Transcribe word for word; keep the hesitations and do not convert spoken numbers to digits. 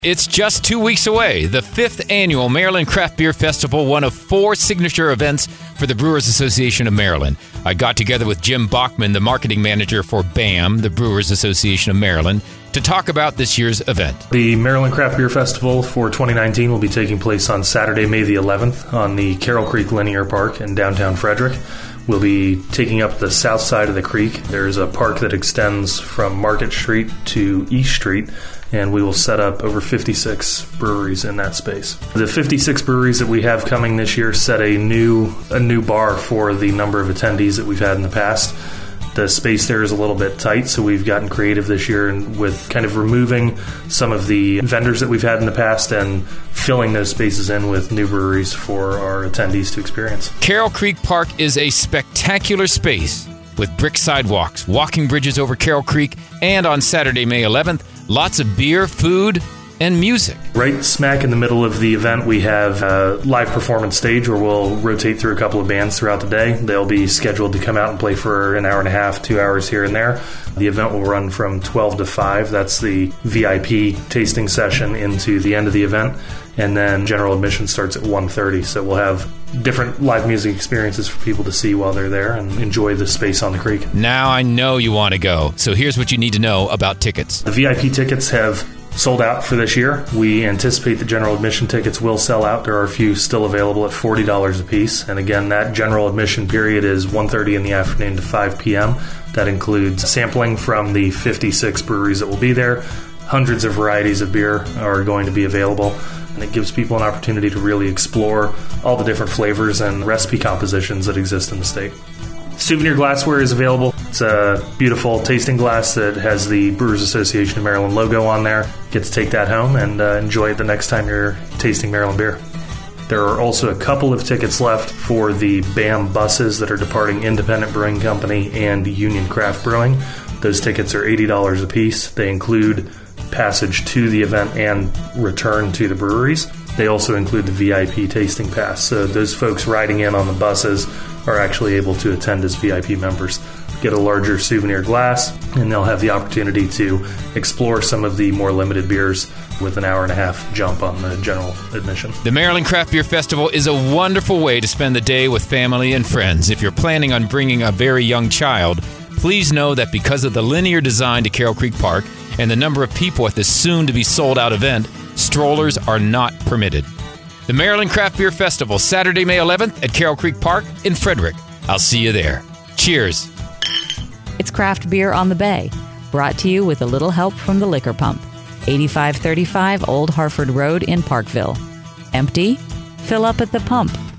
It's just two weeks away. The fifth annual Maryland Craft Beer Festival, one of four signature events for the Brewers Association of Maryland. I got together with Jim Bachman, the marketing manager for B A M, the Brewers Association of Maryland, to talk about this year's event. The Maryland Craft Beer Festival for twenty nineteen will be taking place on Saturday, May the eleventh on the Carroll Creek Linear Park in downtown Frederick. We'll be taking up the south side of the creek. There's a park that extends from Market Street to East Street, and we will set up over fifty-six breweries in that space. The fifty-six breweries that we have coming this year set a new a new bar for the number of attendees that we've had in the past. The space there is a little bit tight, so we've gotten creative this year and with kind of removing some of the vendors that we've had in the past and filling those spaces in with new breweries for our attendees to experience. Carroll Creek Park is a spectacular space with brick sidewalks, walking bridges over Carroll Creek, and on Saturday, May eleventh, lots of beer, food, and music. Right smack in the middle of the event, we have a live performance stage where we'll rotate through a couple of bands throughout the day. They'll be scheduled to come out and play for an hour and a half, two hours here and there. The event will run from twelve to five. That's the V I P tasting session into the end of the event. And then general admission starts at one thirty. So we'll have different live music experiences for people to see while they're there and enjoy the space on the creek. Now I know you want to go. So here's what you need to know about tickets. The V I P tickets have sold out for this year. We anticipate the general admission tickets will sell out. There are a few still available at forty dollars a piece. And again, that general admission period is one thirty in the afternoon to five p.m. That includes sampling from the fifty-six breweries that will be there. Hundreds of varieties of beer are going to be available. And it gives people an opportunity to really explore all the different flavors and recipe compositions that exist in the state. Souvenir glassware is available. It's a beautiful tasting glass that has the Brewers Association of Maryland logo on there. Get to take that home and uh, enjoy it the next time you're tasting Maryland beer. There are also a couple of tickets left for the B A M buses that are departing Independent Brewing Company and Union Craft Brewing. Those tickets are eighty dollars a piece. They include passage to the event and return to the breweries. They also include the V I P tasting pass. So those folks riding in on the buses are actually able to attend as V I P members, get a larger souvenir glass, and they'll have the opportunity to explore some of the more limited beers with an hour and a half jump on the general admission. The Maryland Craft Beer Festival is a wonderful way to spend the day with family and friends. If you're planning on bringing a very young child, please know that because of the linear design to Carroll Creek Park and the number of people at this soon-to-be sold-out event, strollers are not permitted. The Maryland Craft Beer Festival, Saturday, May eleventh at Carroll Creek Park in Frederick. I'll see you there. Cheers. It's Craft Beer on the Bay, brought to you with a little help from the Liquor Pump, eighty-five thirty-five Old Harford Road in Parkville. Empty? Fill up at the pump.